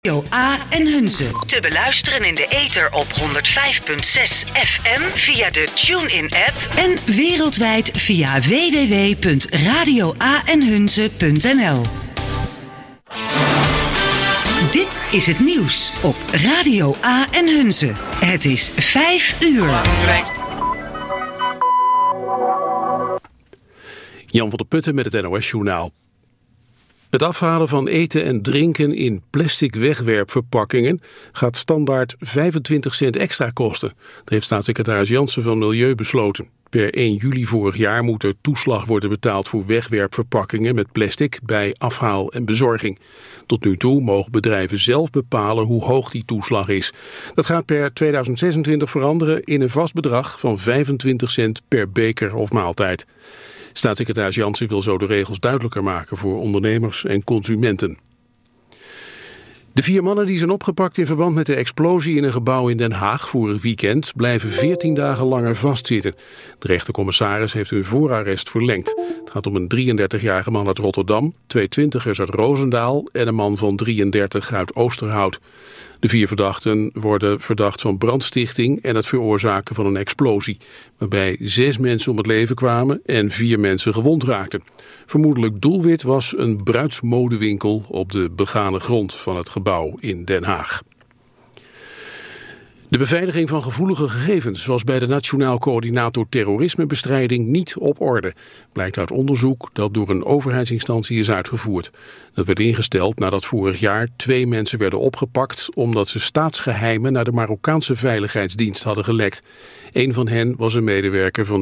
Radio A en Hunze. Te beluisteren in de ether op 105.6 FM via de TuneIn-app en wereldwijd via www.radioaenhunze.nl. Dit is het nieuws op Radio A en Hunze. Het is 5 uur. Jan van der Putten met het NOS-journaal. Het afhalen van eten en drinken in plastic wegwerpverpakkingen gaat standaard 25 cent extra kosten. Dat heeft staatssecretaris Jansen van Milieu besloten. Per 1 juli vorig jaar moet er toeslag worden betaald voor wegwerpverpakkingen met plastic bij afhaal en bezorging. Tot nu toe mogen bedrijven zelf bepalen hoe hoog die toeslag is. Dat gaat per 2026 veranderen in een vast bedrag van 25 cent per beker of maaltijd. Staatssecretaris Jansen wil zo de regels duidelijker maken voor ondernemers en consumenten. De 4 mannen die zijn opgepakt in verband met de explosie in een gebouw in Den Haag vorig weekend blijven 14 dagen langer vastzitten. De rechtercommissaris heeft hun voorarrest verlengd. Het gaat om een 33-jarige man uit Rotterdam, 2 twintigers uit Roosendaal en een man van 33 uit Oosterhout. De 4 verdachten worden verdacht van brandstichting en het veroorzaken van een explosie, waarbij 6 mensen om het leven kwamen en 4 mensen gewond raakten. Vermoedelijk doelwit was een bruidsmodewinkel op de begane grond van het gebouw in Den Haag. De beveiliging van gevoelige gegevens was bij de Nationaal Coördinator Terrorismebestrijding niet op orde. Blijkt uit onderzoek dat door een overheidsinstantie is uitgevoerd. Dat werd ingesteld nadat vorig jaar 2 mensen werden opgepakt omdat ze staatsgeheimen naar de Marokkaanse veiligheidsdienst hadden gelekt. Een van hen was een medewerker van